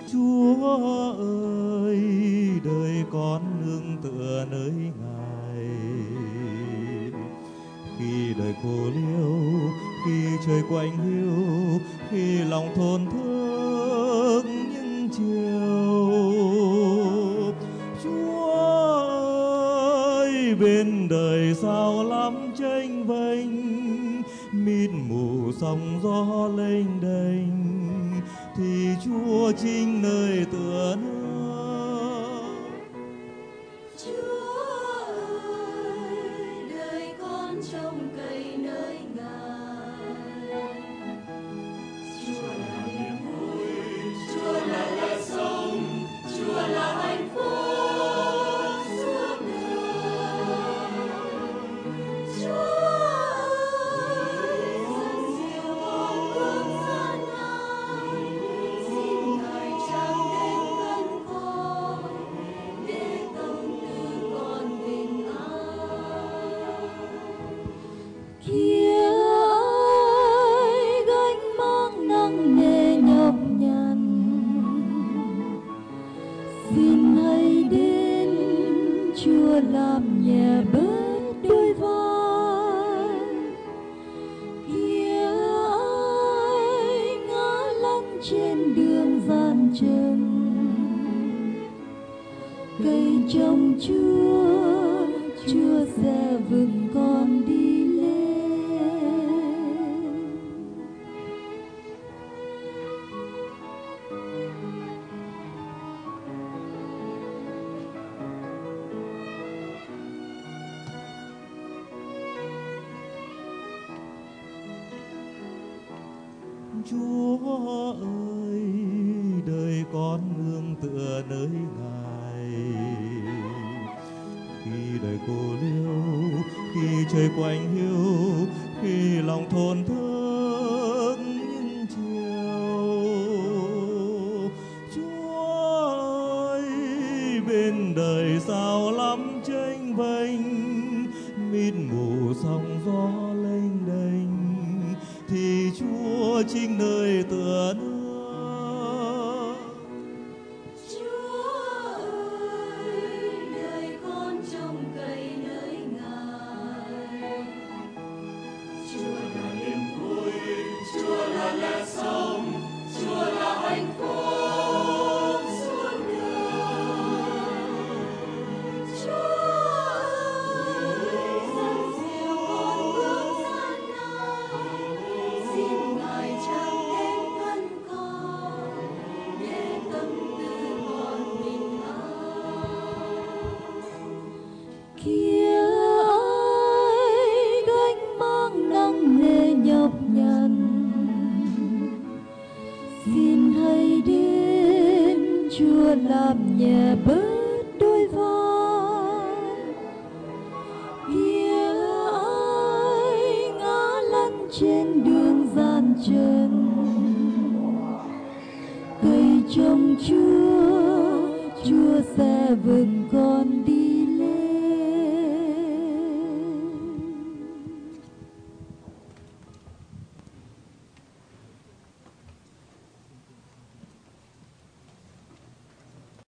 Chúa ơi, đời con nương tựa nơi Ngài. Khi đời cô liêu, khi trời quạnh hiu, khi lòng thốn thức những chiều, Chúa ơi, bên đời sao lắm chênh vênh, mịt mù sóng gió lênh đênh, thì Chúa chính nơi tựa nương. Chúa ơi, đời con trông cậy nơi Ngài. Chúa là niềm vui, Chúa là lẽ sống, Chúa là hạnh phúc suốt đời. Chúa ơi, dẫn diệu con bước gian nan, xin Ngài trao đến cân cò để tâm tư con bình an. Kia ai gánh mang nặng nề nhọc nhằn, xin hãy đến Chúa làm nhẹ bớt đôi vai. Kia ai ngã lăn trên đường gian trần, cây trồng Chúa sẽ vững con đi lên. Chúa ơi, đời con nương tựa nơi Ngài. Khi đời cô liêu, khi trời quạnh hiu, khi lòng thốn thức những chiều, Chúa ơi, bên đời sao lắm chênh vênh, mịt mù sóng gió lênh đênh, thì Chúa chính nơi tựa nương. Chúa ơi, đời con trông cậy nơi Ngài. Chúa là niềm vui, Chúa là lẽ sống, Chúa là hạnh phúc suốt đời. Chúa ơi, dẫn diệu con bước gian nan, xin Ngài trao đến cân cò để tâm tư con bình an. Kia ai gánh mang nặng nề nhọc nhằn, xin hãy đến Chúa làm nhẹ bớt đôi vai. Kia ai ngã lăn trên đường gian trần, cây trồng Chúa sẽ vững con đi